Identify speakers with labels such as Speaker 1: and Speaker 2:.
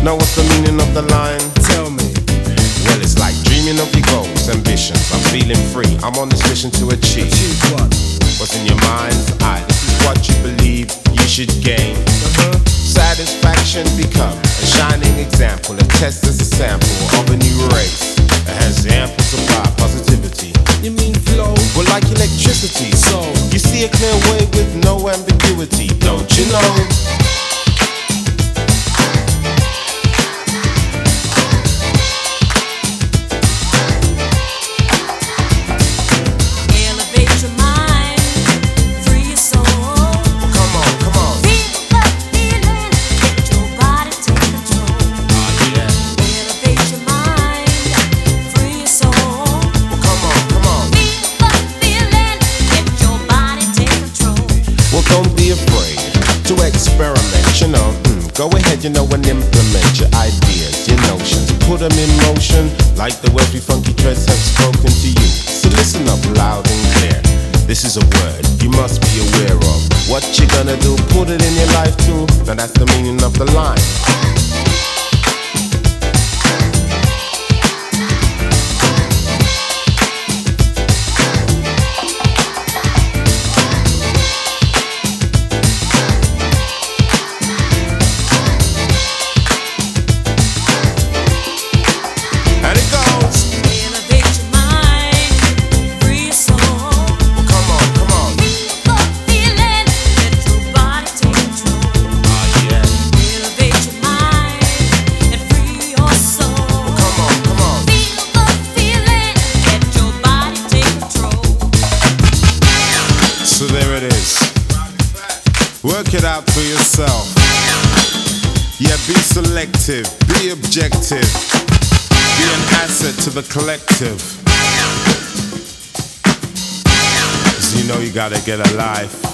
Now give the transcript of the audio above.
Speaker 1: Now what's the meaning of the line?
Speaker 2: Tell me.
Speaker 1: Well, it's like dreaming of your goals, ambitions. I'm feeling free, I'm on this mission to achieve.
Speaker 2: Achieve what?
Speaker 1: What's in your mind's eye? This is what you believe you should gain. Satisfaction become a shining example, a test as a sample of a new race that has ample supply positivity.
Speaker 2: You mean flow?
Speaker 1: Well, like electricity,
Speaker 2: So
Speaker 1: you see a clear way with no ambiguity, don't you know? Experiment, you know, go ahead, you know, and implement your ideas, your notions, put them in motion, like the words we funky dreads have spoken to you. So listen up loud and clear, this is a word you must be aware of. What you gonna do, put it in your life too, now that's the meaning of the line. Work it out for yourself. Yeah, be selective, be objective, be an asset to the collective. So you know you gotta get a life.